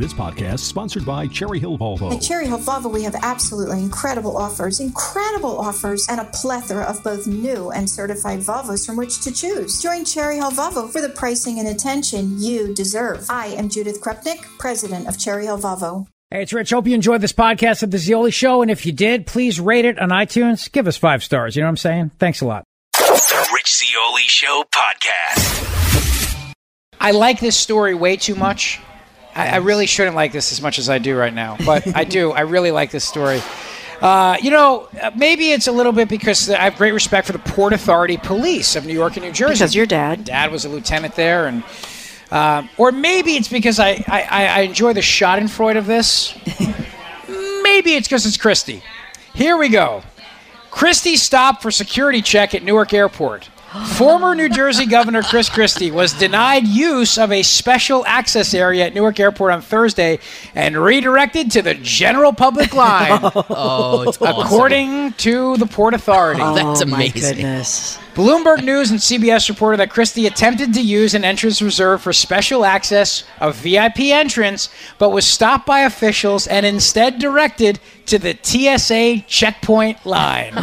This podcast is sponsored by Cherry Hill Volvo. At Cherry Hill Volvo, we have absolutely incredible offers, and a plethora of both new and certified Volvos from which to choose. Join Cherry Hill Volvo for the pricing and attention you deserve. I am Judith Krupnik, president of Cherry Hill Volvo. Hey, it's Rich. Hope you enjoyed this podcast of The Zeoli Show, and if you did, please rate it on iTunes. Give us 5 stars. You know what I'm saying? Thanks a lot. The Rich Zeoli Show podcast. I like this story way too much. I really shouldn't like this as much as I do right now, but I do. I really like this story. Maybe it's a little bit because I have great respect for the Port Authority Police of New York and New Jersey. Because your dad. Dad was a lieutenant there, and or maybe it's because I enjoy the schadenfreude of this. Maybe it's because it's Christie. Here we go. Christie stopped for security check at Newark Airport. Former New Jersey Governor Chris Christie was denied use of a special access area at Newark Airport on Thursday and redirected to the general public line. It's according to the Port Authority. That's amazing. My goodness. Bloomberg News and CBS reported that Christie attempted to use an entrance reserved for special access, a VIP entrance, but was stopped by officials and instead directed to the TSA checkpoint line.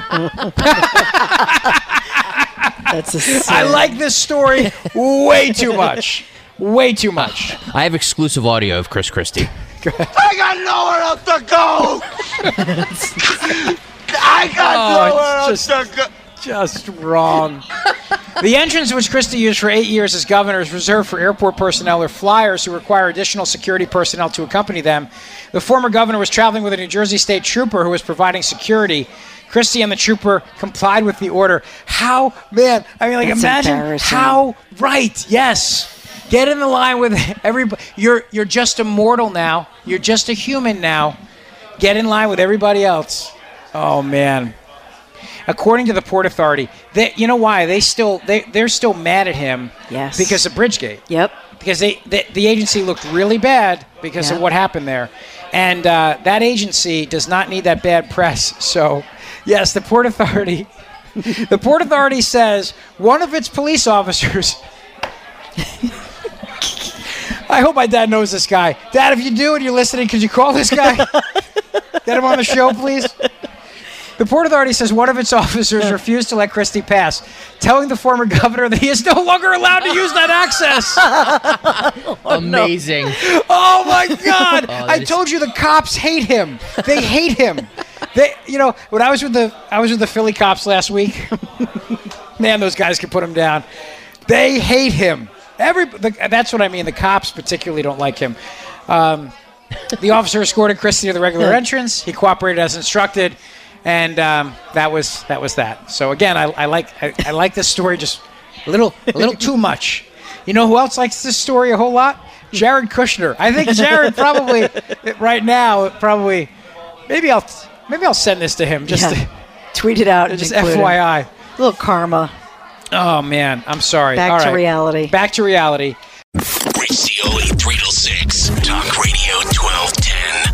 That's a sin. I like this story way too much. Way too much. I have exclusive audio of Chris Christie. I got nowhere else to go. I got nowhere else to go. Just wrong. The entrance which Christie used for 8 years as governor is reserved for airport personnel or flyers who require additional security personnel to accompany them. The former governor was traveling with a New Jersey state trooper who was providing securybecause Christie and the trooper complied with the order. That's imagine how right. Yes. Get in the line with everybody. You're just a mortal now. You're just a human now. Get in line with everybody else. Oh, man. According to the Port Authority, you know why? They're still mad at him. Yes. Because of Bridgegate. Yep. Because the agency looked really bad because of what happened there. And that agency does not need that bad press. So, yes, the Port Authority says one of its police officers I hope my dad knows this guy. Dad, if you do and you're listening, could you call this guy? Get him on the show, please. The Port Authority says one of its officers refused to let Christie pass, telling the former governor that he is no longer allowed to use that access. Amazing. Oh, my God. I told you the cops hate him. They hate him. When I was with the Philly cops last week, man, those guys can put him down. They hate him. That's what I mean. The cops particularly don't like him. The officer escorted Christie to the regular entrance. He cooperated as instructed. And that was that. So again, I like this story just a little too much. You know who else likes this story a whole lot? Jared Kushner. I think Jared probably right now maybe I'll send this to him just to tweet it out. Just FYI. A little karma. Oh man, I'm sorry. Back to reality. Back to reality. Rich Zeoli 3 to 6. Talk Radio 1210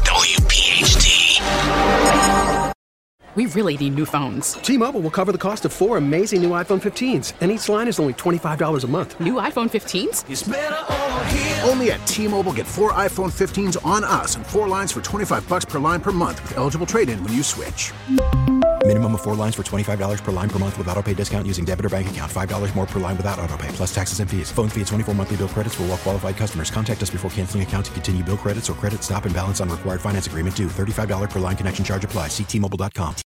WPHT. We really need new phones. T-Mobile will cover the cost of 4 amazing new iPhone 15s, and each line is only $25 a month. New iPhone 15s? It's better over here. Only at T-Mobile, get 4 iPhone 15s on us and 4 lines for $25 per line per month with eligible trade-in when you switch. Minimum of 4 lines for $25 per line per month with autopay discount using debit or bank account. $5 more per line without autopay, plus taxes and fees. Phone fee at 24 monthly bill credits for well-qualified customers. Contact us before canceling account to continue bill credits or credit stop and balance on required finance agreement due. $35 per line connection charge applies. See T-Mobile.com.